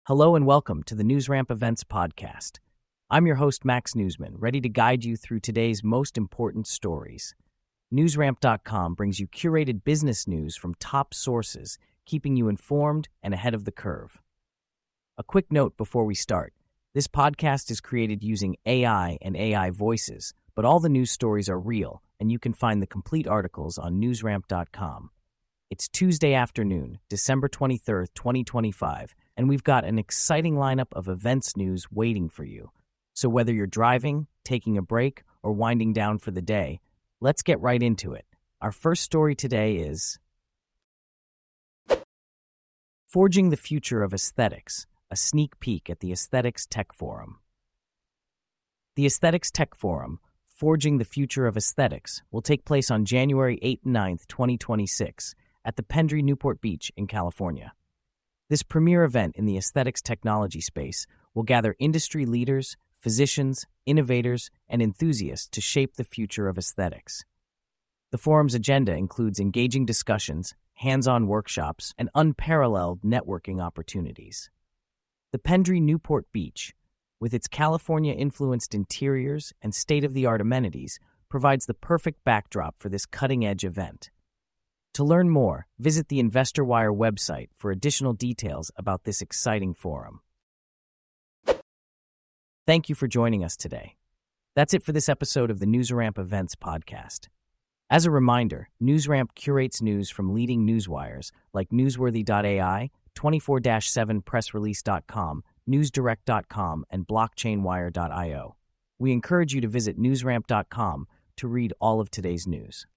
Hello and welcome to the NewsRamp Events Podcast. I'm your host, Max Newsman, ready to guide you through today's most important stories. NewsRamp.com brings you curated business news from top sources, keeping you informed and ahead of the curve. A quick note before we start. This podcast is created using AI and AI voices, but all the news stories are real, and you can find the complete articles on NewsRamp.com. It's Tuesday afternoon, December 23rd, 2025, and we've got an exciting lineup of events news waiting for you. So whether you're driving, taking a break, or winding down for the day, let's get right into it. Our first story today is Forging the Future of Aesthetics, a sneak peek at the Aesthetics Tech Forum. The Aesthetics Tech Forum, Forging the Future of Aesthetics, will take place on January 8th and 9th, 2026, at the Pendry Newport Beach in California. This premier event in the aesthetics technology space will gather industry leaders, physicians, innovators, and enthusiasts to shape the future of aesthetics. The forum's agenda includes engaging discussions, hands-on workshops, and unparalleled networking opportunities. The Pendry Newport Beach, with its California-influenced interiors and state-of-the-art amenities, provides the perfect backdrop for this cutting-edge event. To learn more, visit the InvestorWire website for additional details about this exciting forum. Thank you for joining us today. That's it for this episode of the NewsRamp Events Podcast. As a reminder, NewsRamp curates news from leading newswires like Newsworthy.ai, 24-7pressrelease.com, NewsDirect.com, and BlockchainWire.io. We encourage you to visit NewsRamp.com to read all of today's news.